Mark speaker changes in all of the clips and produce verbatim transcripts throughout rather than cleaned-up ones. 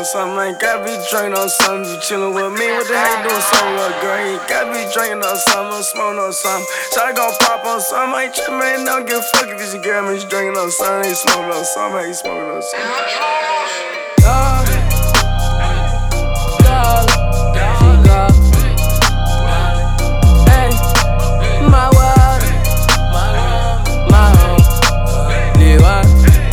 Speaker 1: something. Ain't gotta be drinking on something. You chillin' with me, what the heck doing something with a girl? You gotta be drinking on something, smoking on something. Shawty gon' pop on something. I ain't trippin', man. Don't give a fuck if it's your girl. Man, you drinking on something, ain't smoking on something, ain't smoking on something. Dog, dog, dog. Hey, my world, my home, the one.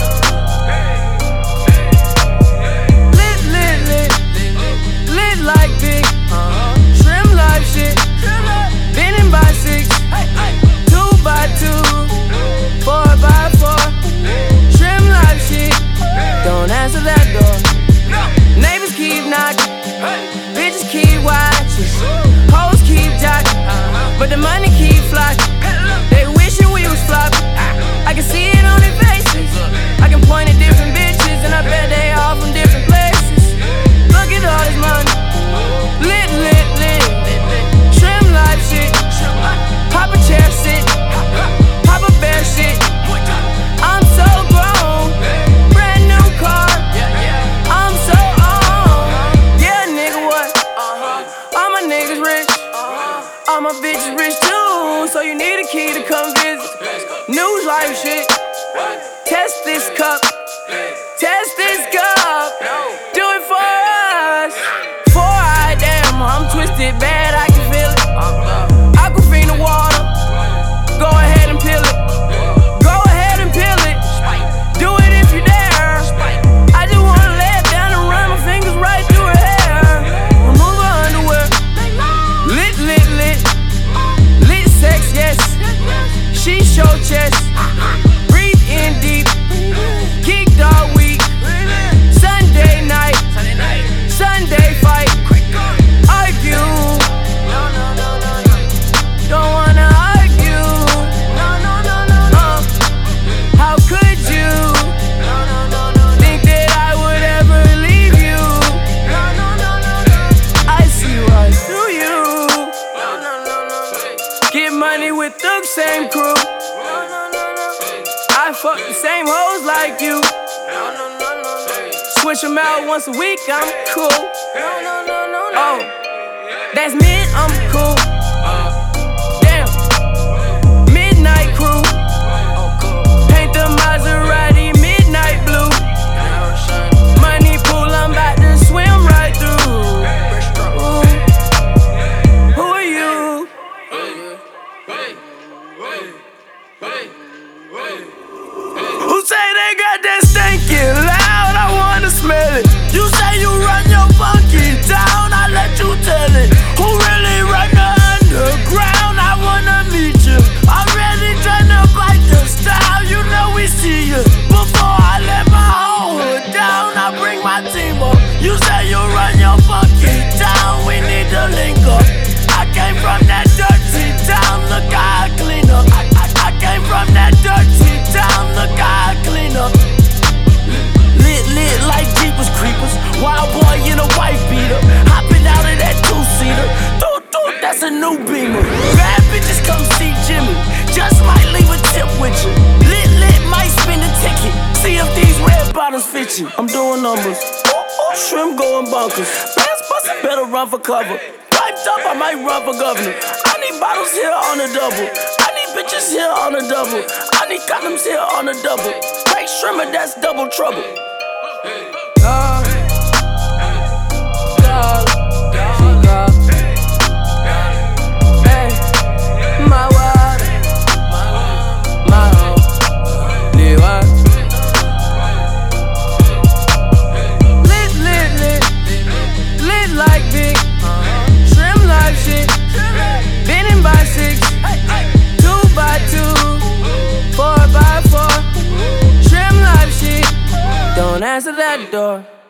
Speaker 1: Lit, lit, lit, lit like big. Trim life shit. Been in by six, two by two, four by four. Trim life shit. Don't answer that door. Neighbors keep knocking, bitches keep watching, hoes keep jocking, but the money keep flocking. They wishing we was flopping. I can see it on their faces. I can point at different bitches, and I bet they all from different places. Look at all this money, lit, lit, lit. Trim life shit, pop a chair sit, pop a bear shit. I'm so grown, brand new car. I'm so on, yeah, nigga, what? All my niggas rich, all my bitches rich too. So you need a key to come visit. News life shit. Test this cup, test this cup. Do it for us. Four eye, damn, I'm twisted bad, I can feel it. Aquafina water, go ahead and peel it. Go ahead and peel it. Do it if you dare. I just wanna lay it down and run my fingers right through her hair. Remove her underwear. Lit, lit, lit. Lit sex, yes. She show chest. Breathe in deep. Geeked all week. Sunday night. Sunday fight. Argue. Don't wanna argue. Uh, how could you think that I would ever leave you? I see right through you. Get money with the same crew. I fuck the same hoes like you. Switch them out once a week, I'm cool. Oh, that's mid, I'm cool. Damn, midnight crew. Paint the Maserati midnight blue. Money pool, I'm about to swim right through. Ooh. Who are you? Who say they got that stinking loud? I wanna smell it. You say you run your funky town, I let you tell it. Who really run the underground? I wanna meet you. I'm really tryna bite the style, you know we see you. Before I let my whole hood down, I bring my team up. You say you run your funky town, we need to link up. I came from that dirty town, look how I clean up. I, I, I came from that dirty town, look how I clean up. Lit, lit like Jeepers Creepers. Wild boy in a white beater, hopping out of that two-seater. Doot, doot, that's a new Beamer. Bad bitches come see Jimmy, just might leave a tip with you. Lit, lit, might spin a ticket, see if these red bottoms fit you. I'm doing numbers, shrimp going bonkers. Pants bustin', better run for cover. Piped up, I might run for governor. I need bottles here on the double. I need bitches here on the double. I need condoms here on the double. Break shrimmer, that's double trouble. Dog, dog, dog. Hey, my world, my home, the one. Lit, lit, lit, lit like big. Trim life shit. Been in by six, two by two, four by four. Trim life shit. Don't answer that door.